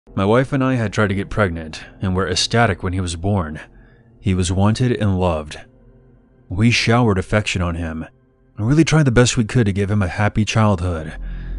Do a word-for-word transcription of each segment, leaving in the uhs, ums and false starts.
My wife and I had tried to get pregnant and were ecstatic when he was born. He was wanted and loved. We showered affection on him and really tried the best we could to give him a happy childhood.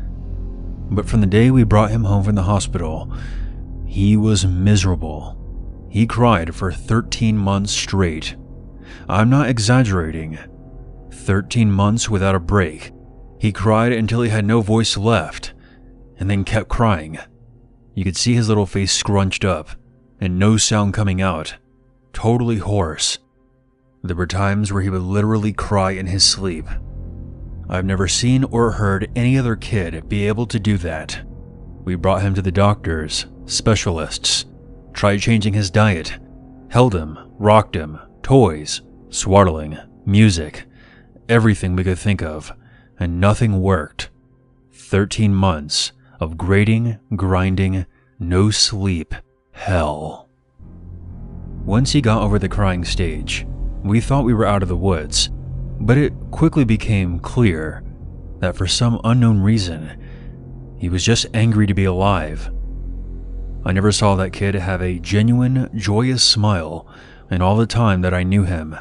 But from the day we brought him home from the hospital, he was miserable. He cried for thirteen months straight. I'm not exaggerating. thirteen months without a break. He cried until he had no voice left, and then kept crying. You could see his little face scrunched up, and no sound coming out, totally hoarse. There were times where he would literally cry in his sleep. I've never seen or heard any other kid be able to do that. We brought him to the doctors, specialists, tried changing his diet, held him, rocked him, toys, swaddling, music, everything we could think of, and nothing worked. Thirteen months of grating, grinding, no sleep, hell. Once he got over the crying stage, we thought we were out of the woods, but it quickly became clear that for some unknown reason, he was just angry to be alive. I never saw that kid have a genuine, joyous smile in all the time that I knew him.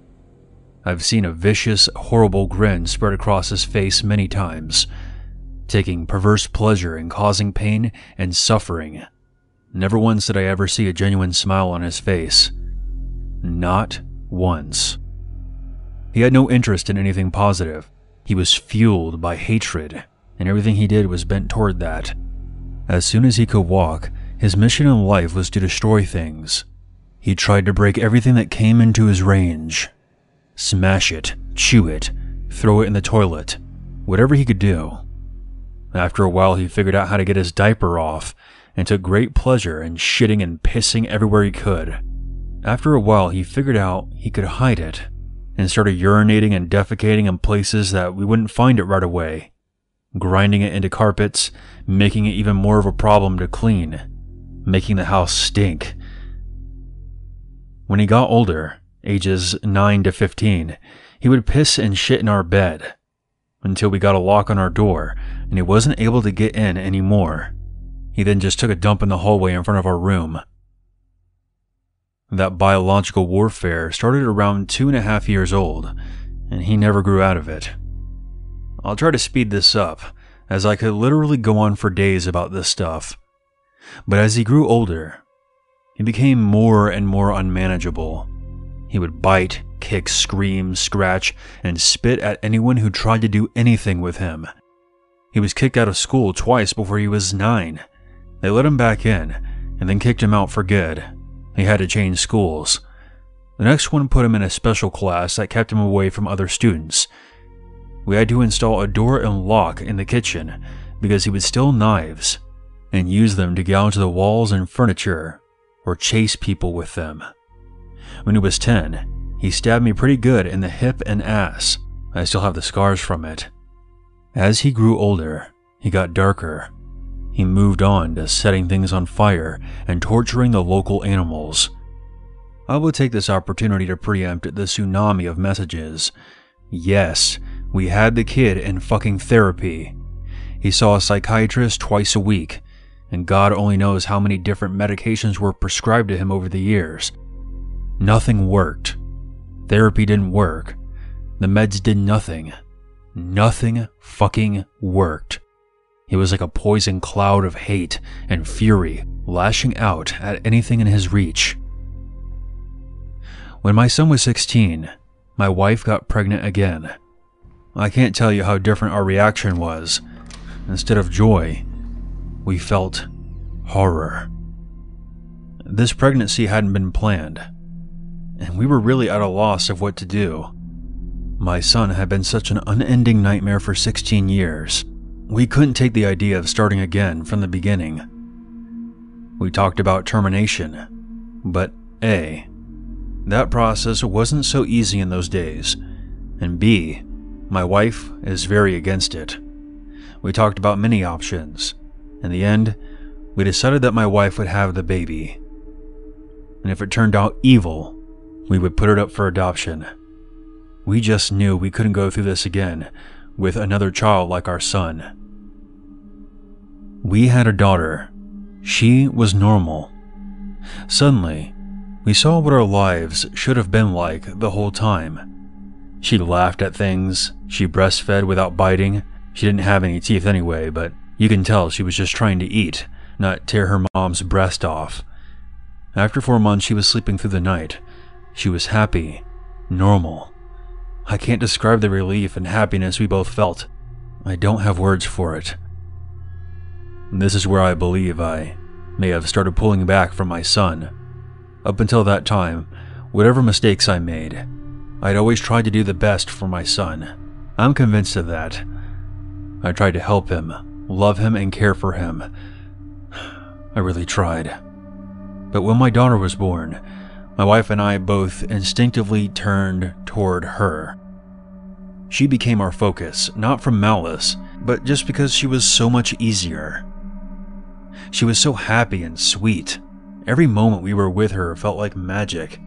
I've seen a vicious, horrible grin spread across his face many times, taking perverse pleasure in causing pain and suffering. Never once did I ever see a genuine smile on his face. Not once. He had no interest in anything positive. He was fueled by hatred, and everything he did was bent toward that. As soon as he could walk, his mission in life was to destroy things. He tried to break everything that came into his range. Smash it, chew it, throw it in the toilet, whatever he could do. After a while, he figured out how to get his diaper off and took great pleasure in shitting and pissing everywhere he could. After a while, he figured out he could hide it and started urinating and defecating in places that we wouldn't find it right away, grinding it into carpets, making it even more of a problem to clean, making the house stink. When he got older, ages nine to fifteen, he would piss and shit in our bed until we got a lock on our door and he wasn't able to get in anymore. He then just took a dump in the hallway in front of our room. That biological warfare started around two and a half years old, and he never grew out of it. I'll try to speed this up, as I could literally go on for days about this stuff. But as he grew older, he became more and more unmanageable. He would bite, kick, scream, scratch, and spit at anyone who tried to do anything with him. He was kicked out of school twice before he was nine. They let him back in, and then kicked him out for good. He had to change schools. The next one put him in a special class that kept him away from other students. We had to install a door and lock in the kitchen because he would steal knives and use them to gouge the walls and furniture or chase people with them. When he was ten, he stabbed me pretty good in the hip and ass. I still have the scars from it. As he grew older, he got darker. He moved on to setting things on fire and torturing the local animals. I will take this opportunity to preempt the tsunami of messages. Yes, we had the kid in fucking therapy. He saw a psychiatrist twice a week, and God only knows how many different medications were prescribed to him over the years. Nothing worked. Therapy didn't work. The meds did nothing. Nothing fucking worked. He was like a poison cloud of hate and fury, lashing out at anything in his reach. When my son was sixteen, my wife got pregnant again. I can't tell you how different our reaction was. Instead of joy, we felt horror. This pregnancy hadn't been planned, and we were really at a loss of what to do. My son had been such an unending nightmare for sixteen years. We couldn't take the idea of starting again from the beginning. We talked about termination, but A, that process wasn't so easy in those days, and B, my wife is very against it. We talked about many options. In the end, we decided that my wife would have the baby, and if it turned out evil, we would put it up for adoption. We just knew we couldn't go through this again with another child like our son. We had a daughter, She was normal. Suddenly, we saw what our lives should have been like the whole time. She laughed at things, she breastfed without biting. She didn't have any teeth anyway, but you can tell she was just trying to eat, not tear her mom's breast off. After four months, she was sleeping through the night. She was happy, normal. I can't describe the relief and happiness we both felt. I don't have words for it. This is where I believe I may have started pulling back from my son. Up until that time, whatever mistakes I made, I'd always tried to do the best for my son. I'm convinced of that. I tried to help him, love him, and care for him. I really tried. But when my daughter was born, my wife and I both instinctively turned toward her. She became our focus, not from malice, but just because she was so much easier. She was so happy and sweet. Every moment we were with her felt like magic.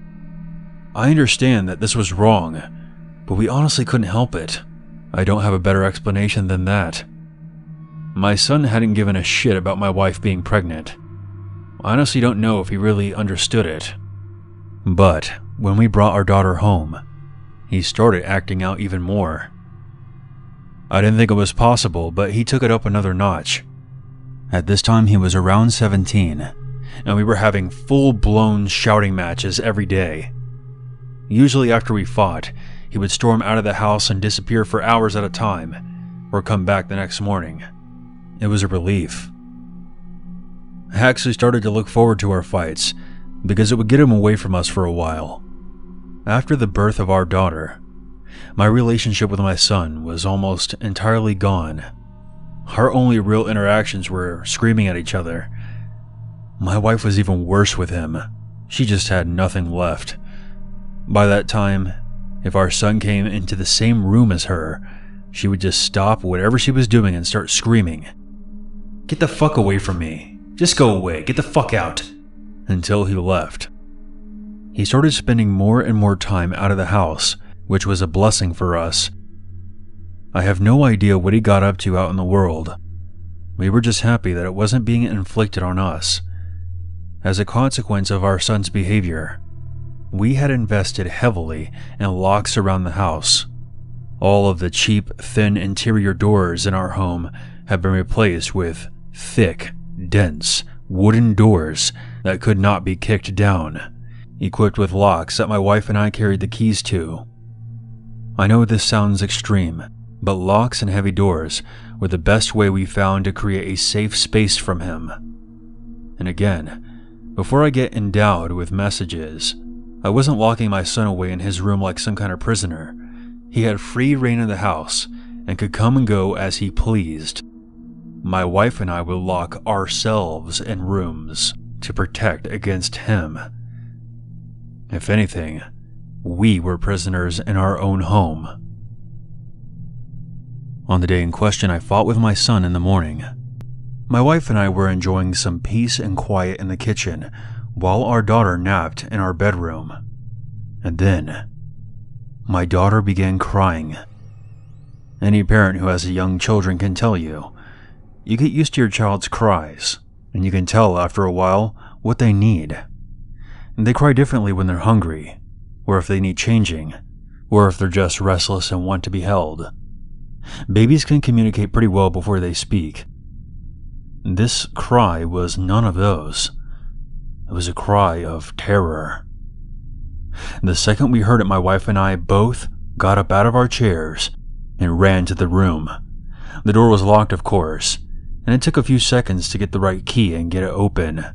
I understand that this was wrong, but we honestly couldn't help it. I don't have a better explanation than that. My son hadn't given a shit about my wife being pregnant. I honestly don't know if he really understood it. But when we brought our daughter home, he started acting out even more. I didn't think it was possible, but he took it up another notch. At this time, he was around seventeen, and we were having full-blown shouting matches every day. Usually after we fought, he would storm out of the house and disappear for hours at a time, or come back the next morning. It was a relief. I actually started to look forward to our fights, because it would get him away from us for a while. After the birth of our daughter, my relationship with my son was almost entirely gone. Our only real interactions were screaming at each other. My wife was even worse with him. She just had nothing left. By that time, if our son came into the same room as her, she would just stop whatever she was doing and start screaming, "Get the fuck away from me. Just go away. Get the fuck out." Until he left. He started spending more and more time out of the house, which was a blessing for us. I have no idea what he got up to out in the world. We were just happy that it wasn't being inflicted on us. As a consequence of our son's behavior, we had invested heavily in locks around the house. All of the cheap, thin interior doors in our home have been replaced with thick, dense, wooden doors that could not be kicked down, equipped with locks that my wife and I carried the keys to. I know this sounds extreme, but locks and heavy doors were the best way we found to create a safe space from him. And again, before I get endowed with messages, I wasn't locking my son away in his room like some kind of prisoner. He had free reign of the house and could come and go as he pleased. My wife and I would lock ourselves in rooms to protect against him. If anything, we were prisoners in our own home. On the day in question, I fought with my son in the morning. My wife and I were enjoying some peace and quiet in the kitchen while our daughter napped in our bedroom. And then, my daughter began crying. Any parent who has young children can tell you, you get used to your child's cries, and you can tell after a while what they need. They cry differently when they're hungry, or if they need changing, or if they're just restless and want to be held. Babies can communicate pretty well before they speak. This cry was none of those. It was a cry of terror. The second we heard it, my wife and I both got up out of our chairs and ran to the room. The door was locked, of course, and it took a few seconds to get the right key and get it open.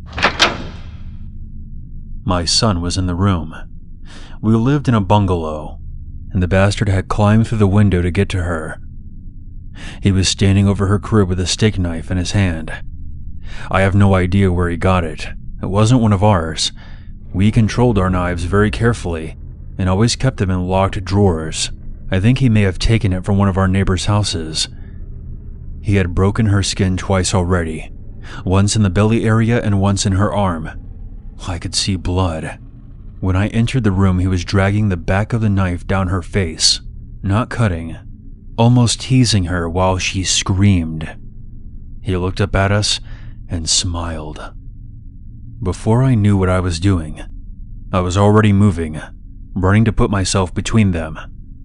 My son was in the room. We lived in a bungalow, and the bastard had climbed through the window to get to her. He was standing over her crib with a steak knife in his hand. I have no idea where he got it. It wasn't one of ours. We controlled our knives very carefully and always kept them in locked drawers. I think he may have taken it from one of our neighbors' houses. He had broken her skin twice already, once in the belly area and once in her arm. I could see blood. When I entered the room, he was dragging the back of the knife down her face, not cutting, almost teasing her while she screamed. He looked up at us and smiled. Before I knew what I was doing, I was already moving, running to put myself between them.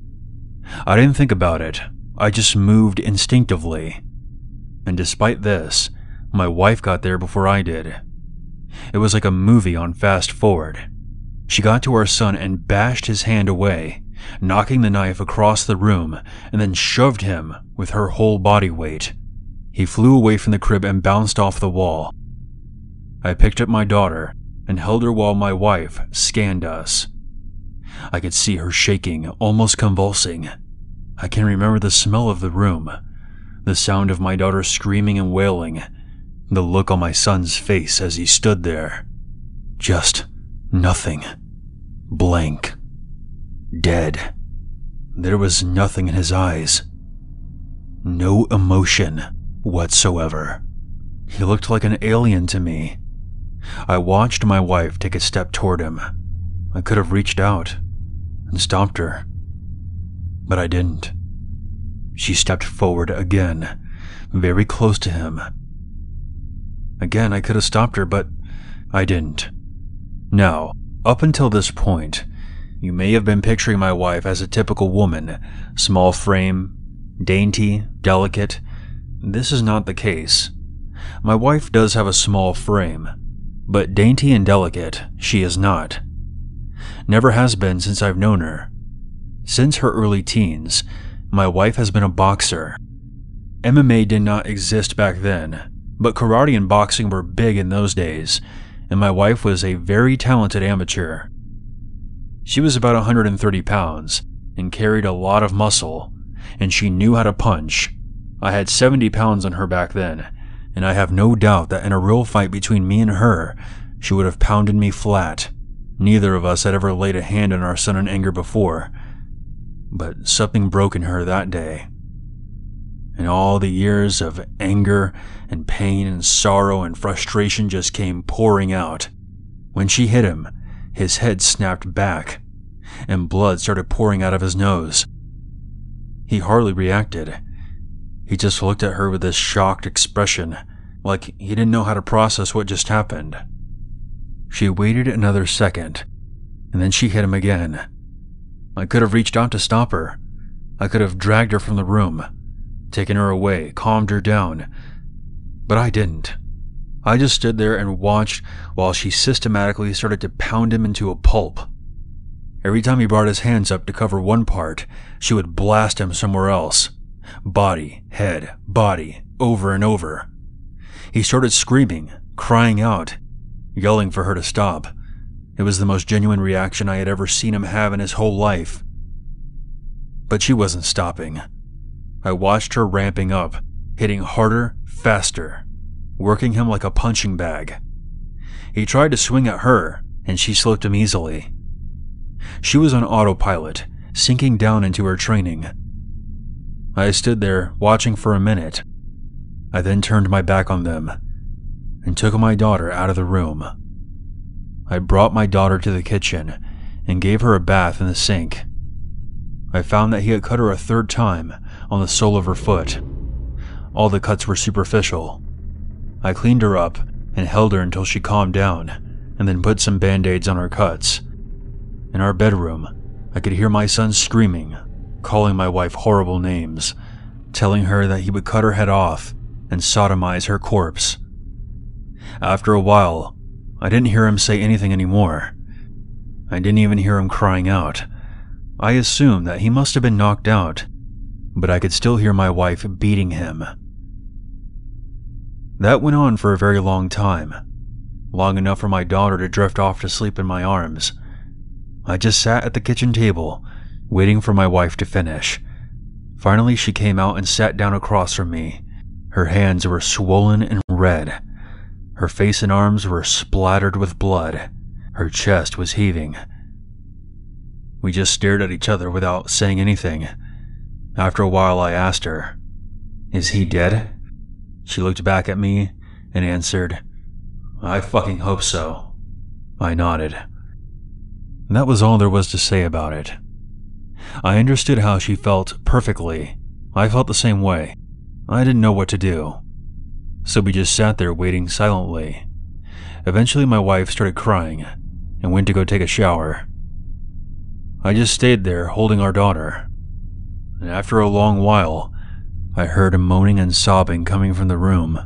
I didn't think about it, I just moved instinctively. And despite this, my wife got there before I did. It was like a movie on fast forward. She got to our son and bashed his hand away, knocking the knife across the room, and then shoved him with her whole body weight. He flew away from the crib and bounced off the wall. I picked up my daughter and held her while my wife scanned us. I could see her shaking, almost convulsing. I can remember the smell of the room, the sound of my daughter screaming and wailing, the look on my son's face as he stood there. Just nothing. Blank. Dead. There was nothing in his eyes. No emotion whatsoever. He looked like an alien to me. I watched my wife take a step toward him. I could have reached out and stopped her, but I didn't. She stepped forward again, very close to him. Again, I could have stopped her, but I didn't. Now, up until this point, you may have been picturing my wife as a typical woman, small frame, dainty, delicate. This is not the case. My wife does have a small frame, but dainty and delicate she is not. Never has been since I've known her. Since her early teens, my wife has been a boxer. M M A did not exist back then, but karate and boxing were big in those days, and my wife was a very talented amateur. She was about one hundred thirty pounds and carried a lot of muscle, and she knew how to punch. I had seventy pounds on her back then, and I have no doubt that in a real fight between me and her, she would have pounded me flat. Neither of us had ever laid a hand on our son in anger before, but something broke in her that day. And all the years of anger and pain and sorrow and frustration just came pouring out. When she hit him, his head snapped back, and blood started pouring out of his nose. He hardly reacted. He just looked at her with this shocked expression, like he didn't know how to process what just happened. She waited another second, and then she hit him again. I could have reached out to stop her. I could have dragged her from the room, taken her away, calmed her down, but I didn't. I just stood there and watched while she systematically started to pound him into a pulp. Every time he brought his hands up to cover one part, she would blast him somewhere else. Body, head, body, over and over. He started screaming, crying out, yelling for her to stop. It was the most genuine reaction I had ever seen him have in his whole life. But she wasn't stopping. I watched her ramping up, hitting harder, faster, working him like a punching bag. He tried to swing at her, and she slipped him easily. She was on autopilot, sinking down into her training. I stood there, watching for a minute. I then turned my back on them, and took my daughter out of the room. I brought my daughter to the kitchen, and gave her a bath in the sink. I found that he had cut her a third time on the sole of her foot. All the cuts were superficial. I cleaned her up and held her until she calmed down, and then put some band-aids on her cuts. In our bedroom, I could hear my son screaming, calling my wife horrible names, telling her that he would cut her head off and sodomize her corpse. After a while, I didn't hear him say anything anymore. I didn't even hear him crying out. I assumed that he must have been knocked out, but I could still hear my wife beating him. That went on for a very long time, long enough for my daughter to drift off to sleep in my arms. I just sat at the kitchen table, waiting for my wife to finish. Finally, she came out and sat down across from me. Her hands were swollen and red. Her face and arms were splattered with blood. Her chest was heaving. We just stared at each other without saying anything. After a while, I asked her, "Is he dead?" She looked back at me and answered, "I fucking hope so." I nodded. That was all there was to say about it. I understood how she felt perfectly. I felt the same way. I didn't know what to do. so we just sat there waiting silently. Eventually my wife started crying and went to go take a shower. I just stayed there holding our daughter, and after a long while, I heard a moaning and sobbing coming from the room.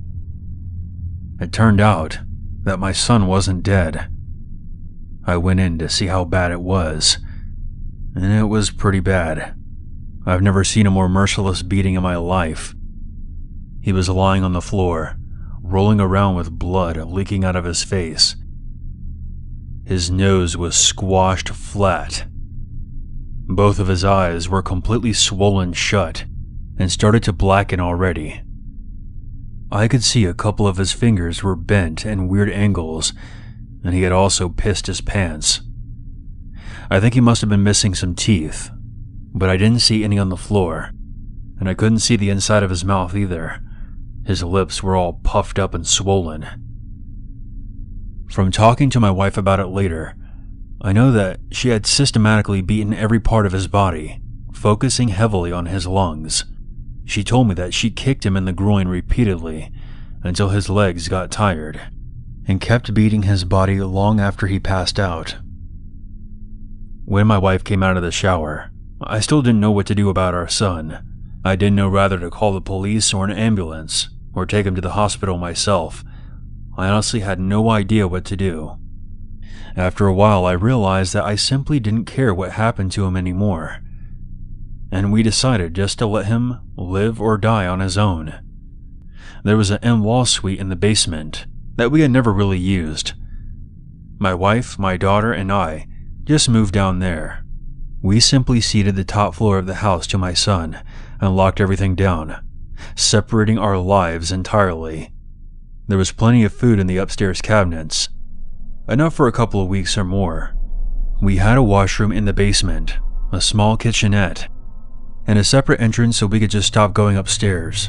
It turned out that my son wasn't dead. I went in to see how bad it was, and it was pretty bad. I've never seen a more merciless beating in my life. He was lying on the floor, rolling around with blood leaking out of his face. His nose was squashed flat. Both of his eyes were completely swollen shut and started to blacken already. I could see a couple of his fingers were bent in weird angles, and he had also pissed his pants. I think he must have been missing some teeth, but I didn't see any on the floor, and I couldn't see the inside of his mouth either. His lips were all puffed up and swollen. From talking to my wife about it later, I know that she had systematically beaten every part of his body, focusing heavily on his lungs. She told me that she kicked him in the groin repeatedly until his legs got tired, and kept beating his body long after he passed out. When my wife came out of the shower, I still didn't know what to do about our son. I didn't know whether to call the police or an ambulance, or take him to the hospital myself. I honestly had no idea what to do. After a while, I realized that I simply didn't care what happened to him anymore, and we decided just to let him live or die on his own. There was an in-law suite in the basement that we had never really used. My wife, my daughter, and I just moved down there. We simply ceded the top floor of the house to my son and locked everything down, separating our lives entirely. There was plenty of food in the upstairs cabinets, enough for a couple of weeks or more. We had a washroom in the basement, a small kitchenette, and a separate entrance so we could just stop going upstairs.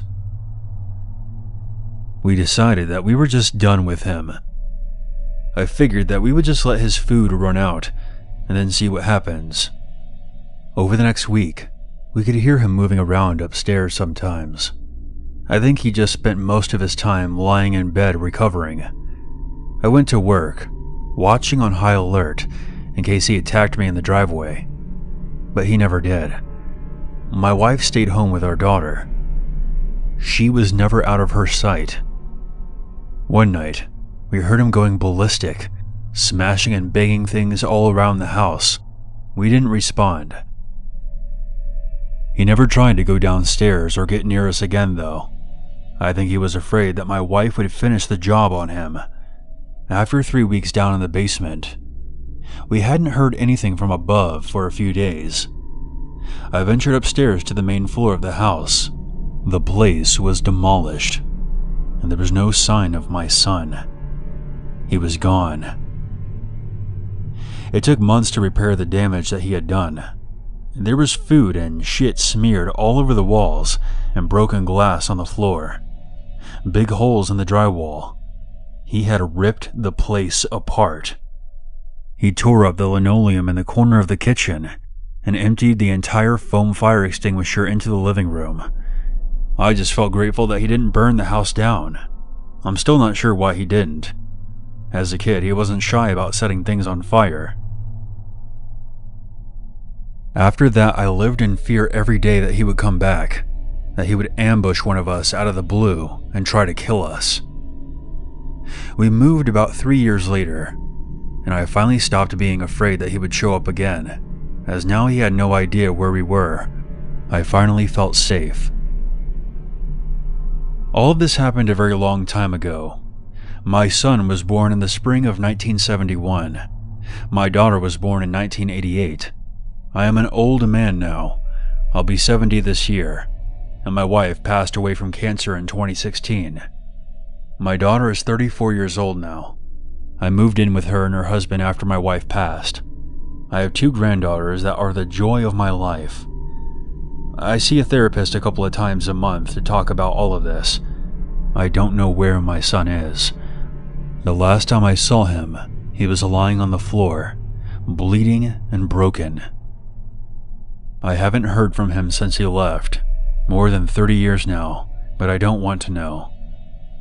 We decided that we were just done with him. I figured that we would just let his food run out and then see what happens. Over the next week, we could hear him moving around upstairs sometimes. I think he just spent most of his time lying in bed recovering. I went to work, watching on high alert in case he attacked me in the driveway, but he never did. My wife stayed home with our daughter. She was never out of her sight. One night, we heard him going ballistic, smashing and banging things all around the house. We didn't respond. He never tried to go downstairs or get near us again, though. I think he was afraid that my wife would finish the job on him. After three weeks down in the basement, we hadn't heard anything from above for a few days. I ventured upstairs to the main floor of the house. The place was demolished, and there was no sign of my son. He was gone. It took months to repair the damage that he had done. There was food and shit smeared all over the walls and broken glass on the floor. Big holes in the drywall. He had ripped the place apart. He tore up the linoleum in the corner of the kitchen and emptied the entire foam fire extinguisher into the living room. I just felt grateful that he didn't burn the house down. I'm still not sure why he didn't. As a kid, he wasn't shy about setting things on fire. After that, I lived in fear every day that he would come back, that he would ambush one of us out of the blue and try to kill us. We moved about three years later, and I finally stopped being afraid that he would show up again, as now he had no idea where we were. I finally felt safe. All of this happened a very long time ago. My son was born in the spring of nineteen seventy-one. My daughter was born in nineteen eighty-eight. I am an old man now. I'll be seventy this year, and my wife passed away from cancer in twenty sixteen. My daughter is thirty-four years old now. I moved in with her and her husband after my wife passed. I have two granddaughters that are the joy of my life. I see a therapist a couple of times a month to talk about all of this. I don't know where my son is. The last time I saw him, he was lying on the floor, bleeding and broken. I haven't heard from him since he left, more than thirty years now, but I don't want to know.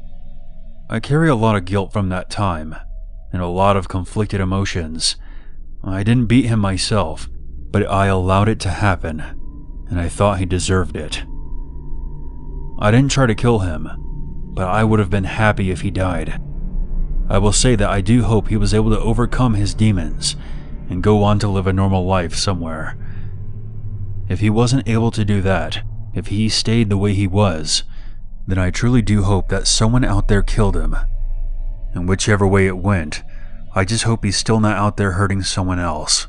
I carry a lot of guilt from that time, and a lot of conflicted emotions. I didn't beat him myself, but I allowed it to happen, and I thought he deserved it. I didn't try to kill him, but I would have been happy if he died. I will say that I do hope he was able to overcome his demons and go on to live a normal life somewhere. If he wasn't able to do that, if he stayed the way he was, then I truly do hope that someone out there killed him. And whichever way it went, I just hope he's still not out there hurting someone else.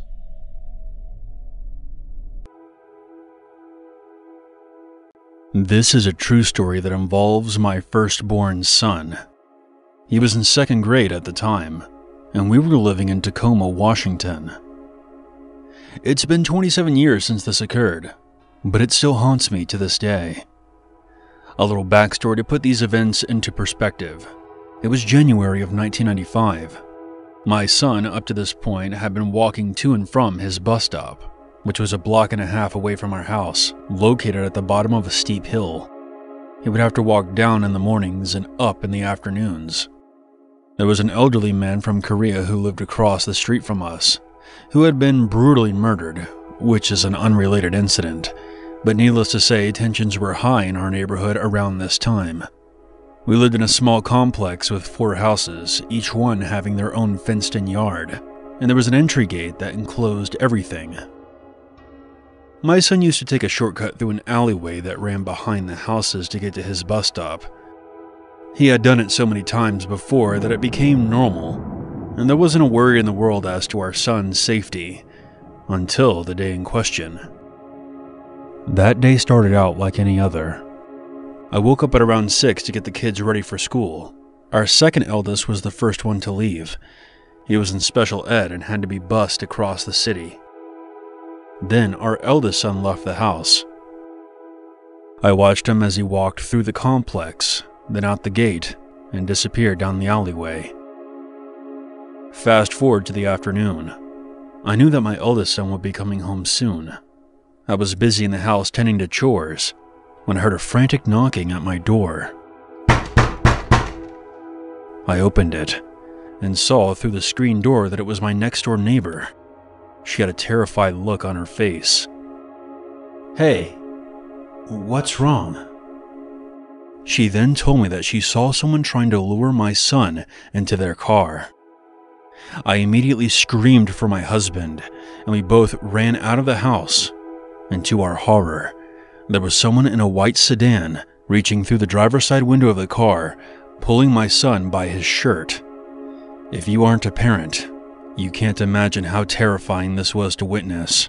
This is a true story that involves my firstborn son. He was in second grade at the time, and we were living in Tacoma, Washington. It's been twenty-seven years since this occurred, but it still haunts me to this day. A little backstory to put these events into perspective. It was January of nineteen ninety-five. My son, up to this point, had been walking to and from his bus stop, which was a block and a half away from our house, located at the bottom of a steep hill. He would have to walk down in the mornings and up in the afternoons. There was an elderly man from Korea who lived across the street from us, who had been brutally murdered, which is an unrelated incident, but needless to say, tensions were high in our neighborhood around this time. We lived in a small complex with four houses, each one having their own fenced-in yard, and there was an entry gate that enclosed everything. My son used to take a shortcut through an alleyway that ran behind the houses to get to his bus stop. He had done it so many times before that it became normal, and there wasn't a worry in the world as to our son's safety, until the day in question. That day started out like any other. I woke up at around six to get the kids ready for school. Our second eldest was the first one to leave. He was in special ed and had to be bused across the city. Then our eldest son left the house. I watched him as he walked through the complex, then out the gate, and disappeared down the alleyway. Fast forward to the afternoon. I knew that my eldest son would be coming home soon. I was busy in the house tending to chores when I heard a frantic knocking at my door. I opened it and saw through the screen door that it was my next-door neighbor. She had a terrified look on her face. "Hey, what's wrong?" She then told me that she saw someone trying to lure my son into their car. I immediately screamed for my husband, and we both ran out of the house. And to our horror, there was someone in a white sedan reaching through the driver's side window of the car, pulling my son by his shirt. If you aren't a parent, you can't imagine how terrifying this was to witness.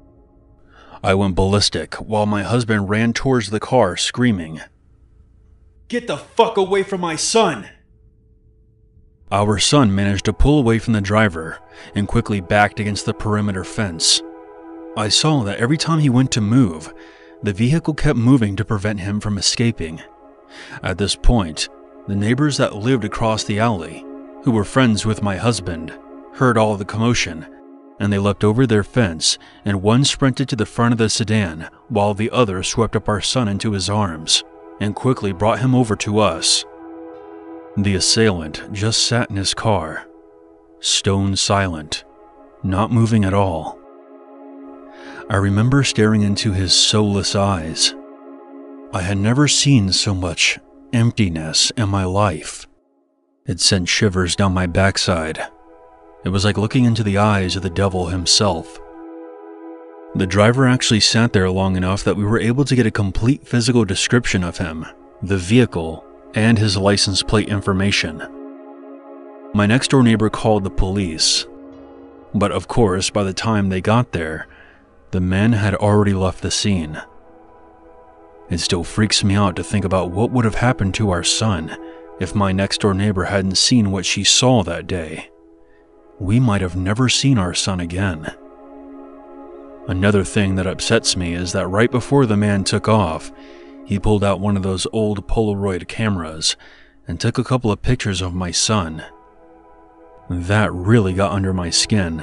I went ballistic while my husband ran towards the car screaming, "Get the fuck away from my son!" Our son managed to pull away from the driver and quickly backed against the perimeter fence. I saw that every time he went to move, the vehicle kept moving to prevent him from escaping. At this point, the neighbors that lived across the alley, who were friends with my husband, heard all the commotion, and they leapt over their fence, and one sprinted to the front of the sedan while the other swept up our son into his arms and quickly brought him over to us. The assailant just sat in his car, stone silent, not moving at all. I remember staring into his soulless eyes. I had never seen so much emptiness in my life. It sent shivers down my backside. It was like looking into the eyes of the devil himself. The driver actually sat there long enough that we were able to get a complete physical description of him, the vehicle, and his license plate information. My next-door neighbor called the police, but of course, by the time they got there, the man had already left the scene. It still freaks me out to think about what would have happened to our son if my next-door neighbor hadn't seen what she saw that day. We might have never seen our son again. Another thing that upsets me is that right before the man took off, he pulled out one of those old Polaroid cameras and took a couple of pictures of my son. That really got under my skin.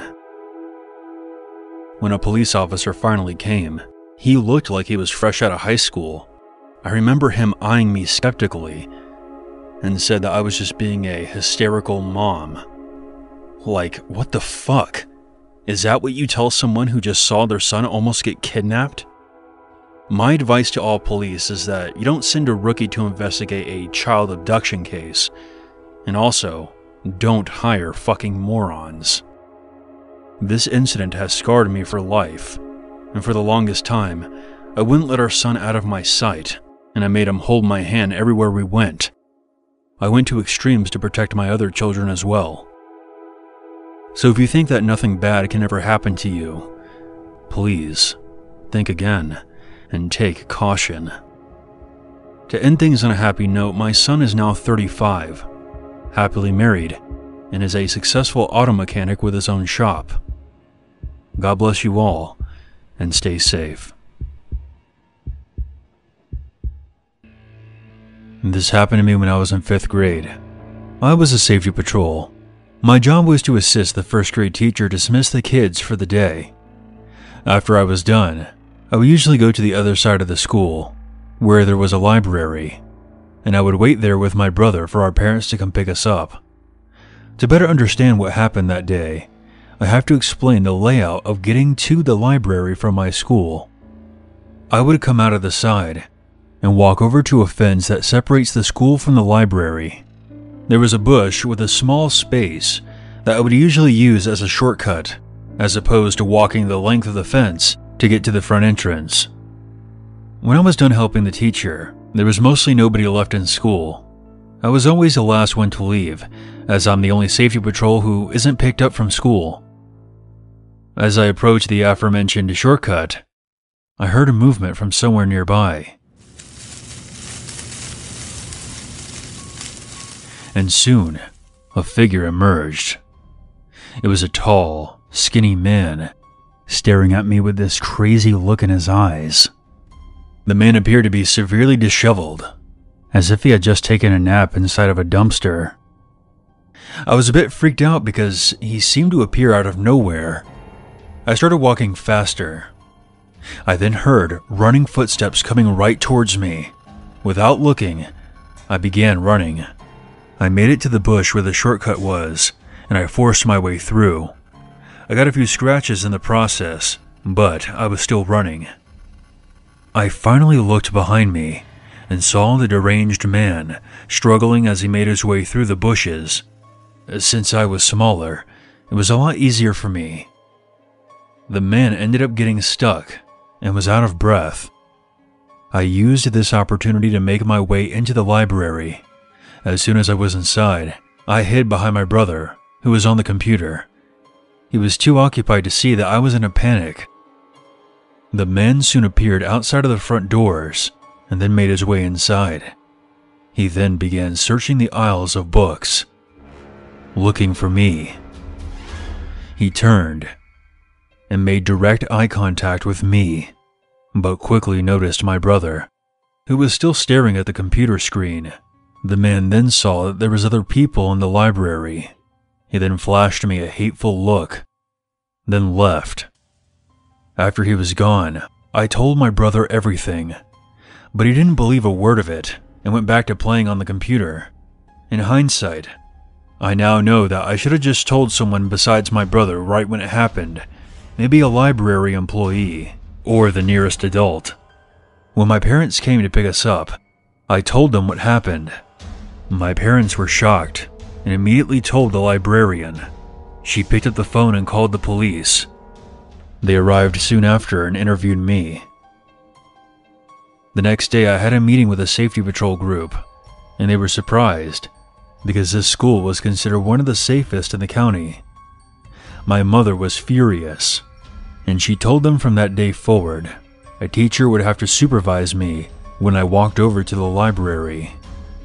When a police officer finally came, he looked like he was fresh out of high school. I remember him eyeing me skeptically, and said that I was just being a hysterical mom. Like, what the fuck? Is that what you tell someone who just saw their son almost get kidnapped? My advice to all police is that you don't send a rookie to investigate a child abduction case, and also, don't hire fucking morons. This incident has scarred me for life, and for the longest time, I wouldn't let our son out of my sight, and I made him hold my hand everywhere we went. I went to extremes to protect my other children as well. So if you think that nothing bad can ever happen to you, please think again and take caution. To end things on a happy note, my son is now thirty-five, happily married, and is a successful auto mechanic with his own shop. God bless you all, and stay safe. This happened to me when I was in fifth grade. I was a safety patrol. My job was to assist the first grade teacher dismiss the kids for the day. After I was done, I would usually go to the other side of the school, where there was a library, and I would wait there with my brother for our parents to come pick us up. To better understand what happened that day, I have to explain the layout of getting to the library from my school. I would come out of the side and walk over to a fence that separates the school from the library. There was a bush with a small space that I would usually use as a shortcut, as opposed to walking the length of the fence to get to the front entrance. When I was done helping the teacher, there was mostly nobody left in school. I was always the last one to leave, as I'm the only safety patrol who isn't picked up from school. As I approached the aforementioned shortcut, I heard a movement from somewhere nearby. And soon, a figure emerged. It was a tall, skinny man, staring at me with this crazy look in his eyes. The man appeared to be severely disheveled, as if he had just taken a nap inside of a dumpster. I was a bit freaked out because he seemed to appear out of nowhere. I started walking faster. I then heard running footsteps coming right towards me. Without looking, I began running. I made it to the bush where the shortcut was, and I forced my way through. I got a few scratches in the process, but I was still running. I finally looked behind me and saw the deranged man struggling as he made his way through the bushes. Since I was smaller, it was a lot easier for me. The man ended up getting stuck and was out of breath. I used this opportunity to make my way into the library. As soon as I was inside, I hid behind my brother, who was on the computer. He was too occupied to see that I was in a panic. The man soon appeared outside of the front doors and then made his way inside. He then began searching the aisles of books, looking for me. He turned and made direct eye contact with me, but quickly noticed my brother, who was still staring at the computer screen. The man then saw that there was other people in the library. He then flashed me a hateful look, then left. After he was gone, I told my brother everything, but he didn't believe a word of it and went back to playing on the computer. In hindsight, I now know that I should have just told someone besides my brother right when it happened, maybe a library employee or the nearest adult. When my parents came to pick us up, I told them what happened. My parents were shocked and immediately told the librarian. She picked up the phone and called the police. They arrived soon after and interviewed me. The next day I had a meeting with a safety patrol group, and they were surprised because this school was considered one of the safest in the county. My mother was furious, and she told them from that day forward, a teacher would have to supervise me when I walked over to the library.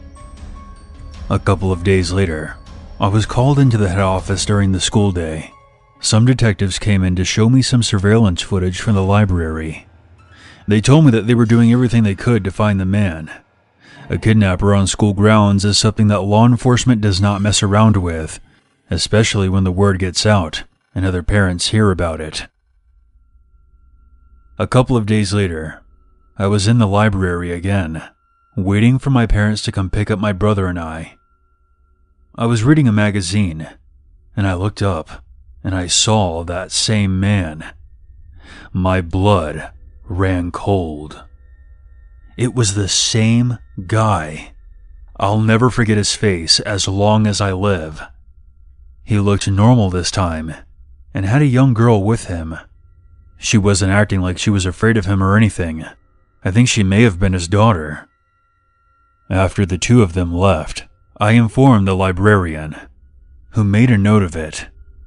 A couple of days later, I was called into the head office during the school day. Some detectives came in to show me some surveillance footage from the library. They told me that they were doing everything they could to find the man. A kidnapper on school grounds is something that law enforcement does not mess around with, especially when the word gets out and other parents hear about it. A couple of days later, I was in the library again. waiting for my parents to come pick up my brother and I. I was reading a magazine, and I looked up, and I saw that same man. My blood ran cold. It was the same guy. I'll never forget his face as long as I live. He looked normal this time, and had a young girl with him. She wasn't acting like she was afraid of him or anything. I think she may have been his daughter. After the two of them left, I informed the librarian, who made a note of it.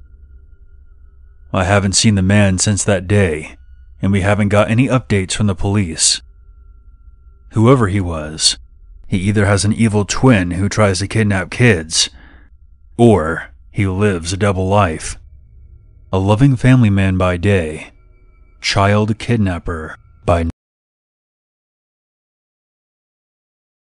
I haven't seen the man since that day, and we haven't got any updates from the police. Whoever he was, he either has an evil twin who tries to kidnap kids, or he lives a double life. A loving family man by day, child kidnapper by night.